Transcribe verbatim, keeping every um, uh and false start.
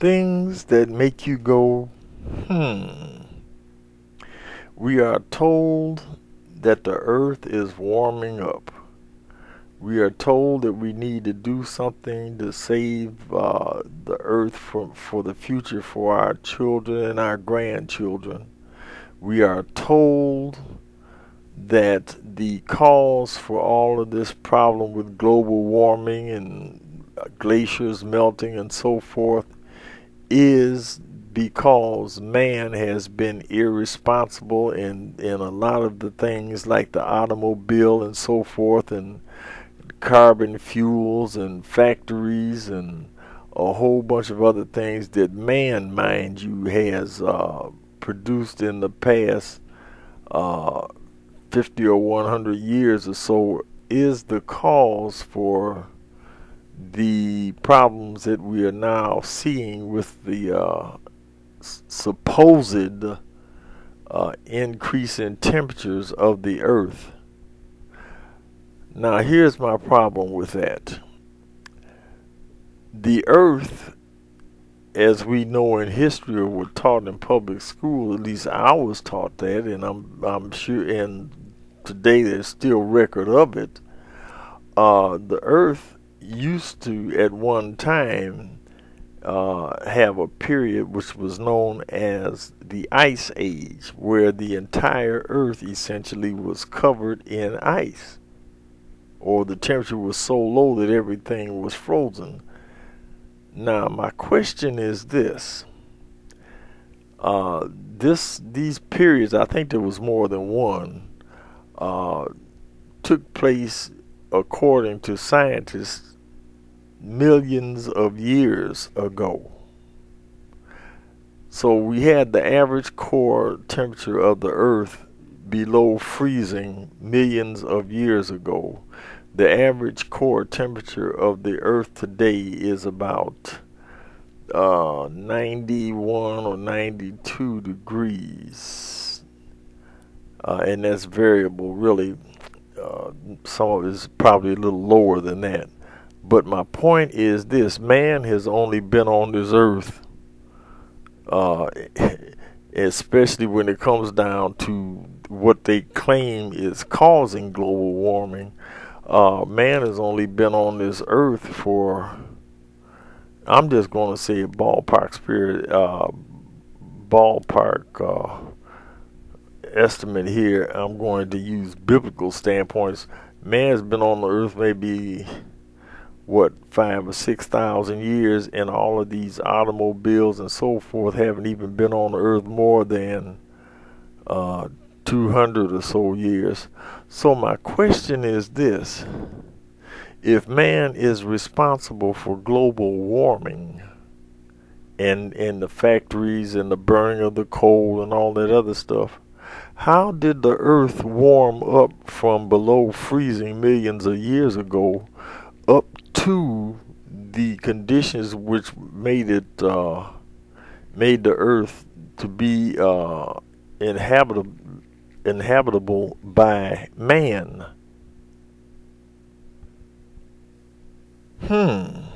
Things that make you go, hmm. We are told that the earth is warming up. We are told that we need to do something to save uh, the earth for, for the future for our children and our grandchildren. We are told that the cause for all of this problem with global warming and glaciers melting and so forth is because man has been irresponsible in, in a lot of the things like the automobile and so forth, and carbon fuels and factories and a whole bunch of other things that man, mind you, has uh, produced in the past uh, fifty or one hundred years or so is the cause for the problems that we are now seeing with the uh, supposed uh, increase in temperatures of the earth. Now, here's my problem with that. The earth, as we know in history or were taught in public school, at least I was taught that, and I'm I'm sure, and today there's still record of it. Uh, the earth used to, at one time, uh, have a period which was known as the Ice Age, where the entire earth essentially was covered in ice, or the temperature was so low that everything was frozen. Now, my question is this. Uh, this these periods, I think there was more than one, uh, took place, according to scientists, millions of years ago. So we had the average core temperature of the earth below freezing millions of years ago. The average core temperature of the earth today is about uh, ninety-one or ninety-two degrees, uh, and that's variable, really. Uh, some of it is probably a little lower than that. But my point is this: man has only been on this earth, uh, especially when it comes down to what they claim is causing global warming. Uh, man has only been on this earth for, I'm just going to say a ballpark spirit, uh, ballpark uh, estimate here. I'm going to use biblical standpoints. Man has been on the earth maybe, what, five or six thousand years, and all of these automobiles and so forth haven't even been on the earth more than uh, two hundred or so years. So my question is this: if man is responsible for global warming and and the factories and the burning of the coal and all that other stuff, how did the earth warm up from below freezing millions of years ago up to the conditions which made it uh, made the earth to be uh, inhabitable inhabitable by man? Hmm.